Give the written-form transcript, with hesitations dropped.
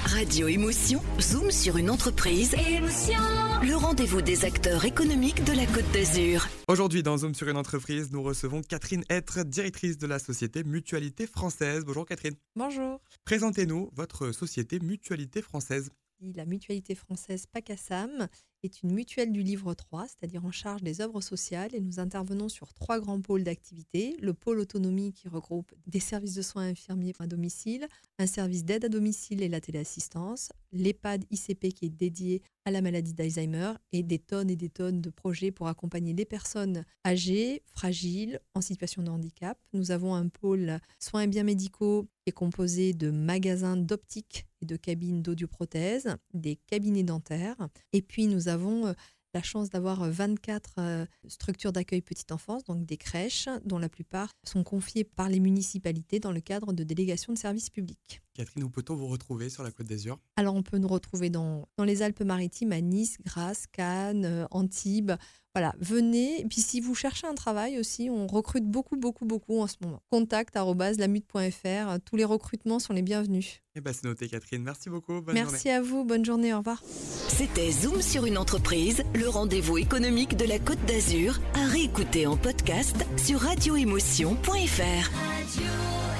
Radio Émotion, zoom sur une entreprise. Émotion. Le rendez-vous des acteurs économiques de la Côte d'Azur. Aujourd'hui, dans Zoom sur une entreprise, nous recevons Catherine Hêtre, directrice de la société Mutualité Française. Bonjour Catherine. Bonjour. Présentez-nous votre société Mutualité Française. La Mutualité Française PACASAM est une mutuelle du livre 3, c'est-à-dire en charge des œuvres sociales, et nous intervenons sur 3 grands pôles d'activité. Le pôle autonomie qui regroupe des services de soins infirmiers à domicile, un service d'aide à domicile et la téléassistance, l'EHPAD ICP qui est dédié à la maladie d'Alzheimer et des tonnes de projets pour accompagner les personnes âgées, fragiles, en situation de handicap. Nous avons un pôle soins et biens médicaux qui est composé de magasins d'optique et de cabines d'audioprothèse, des cabinets dentaires. Et puis nous avons la chance d'avoir 24 structures d'accueil petite enfance, donc des crèches, dont la plupart sont confiées par les municipalités dans le cadre de délégations de services publics. Catherine, où peut-on vous retrouver sur la Côte d'Azur ? Alors on peut nous retrouver dans les Alpes-Maritimes, à Nice, Grasse, Cannes, Antibes. Voilà, venez. Et puis si vous cherchez un travail aussi, on recrute beaucoup en ce moment. contact@lamut.fr. Tous les recrutements sont les bienvenus. C'est noté Catherine. Merci beaucoup. Bonne journée. Merci à vous. Bonne journée. Au revoir. C'était Zoom sur une entreprise, le rendez-vous économique de la Côte d'Azur, à réécouter en podcast sur radioémotion.fr.